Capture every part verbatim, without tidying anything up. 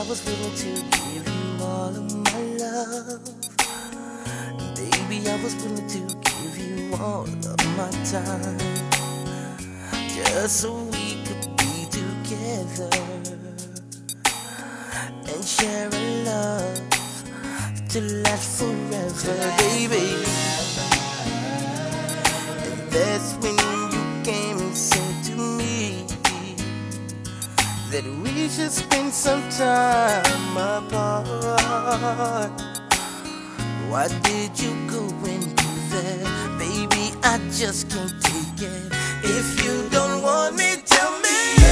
was willing to give you all of my love. Baby, I was willing to give you all of my time, just so we could be together and share a love to last forever, baby. And that's when you came and said to me that we should spend some time apart. Why did you go and do that? Baby, I just can't take it. If you don't want me, tell me.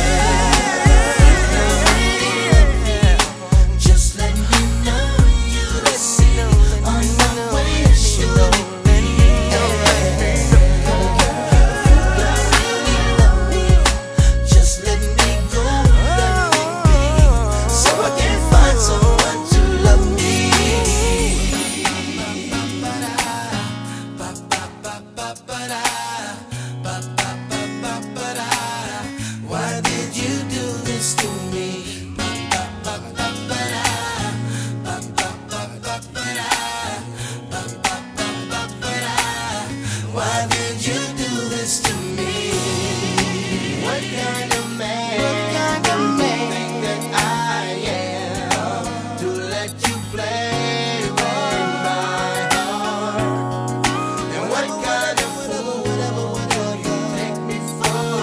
Just let me know you see on my way. Sure, let me know. Just let me go, let me be, so I can find someone to love me. Why did you do this to me? Why did you do this to me? What kind of man, what kind of man think that I am to let you play with my heart? And what kind of fool do you take me for,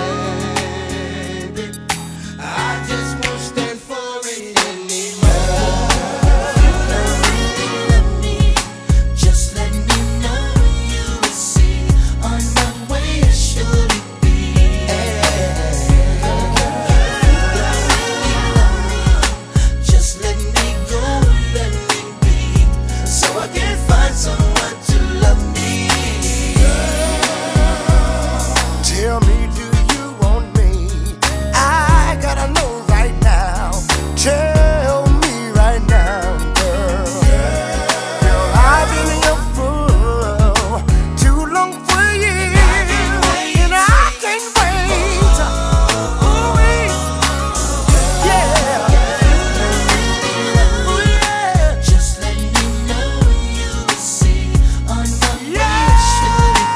baby? I just won't stand for it anymore. You don't really love me. Just let me know you will see on my way. Should it be? Just let me go, let me be, so I can find someone to love me. Tell me, do you want me? I gotta know right now. Tell me right now, girl. Girl, I've been your fool too long for you, and I can't wait. Ooh, yeah. Ooh, yeah. Just let me know you will see on my way. Should it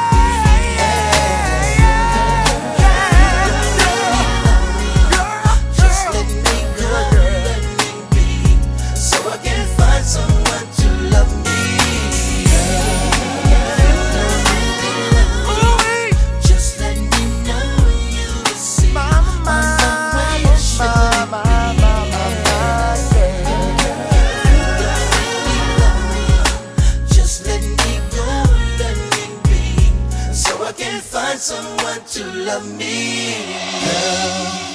Just let me go, let me be, so I can find someone to love me. Just let me know you will see on my way. Should it Just let me go, let me be, so I can find someone to love me, girl.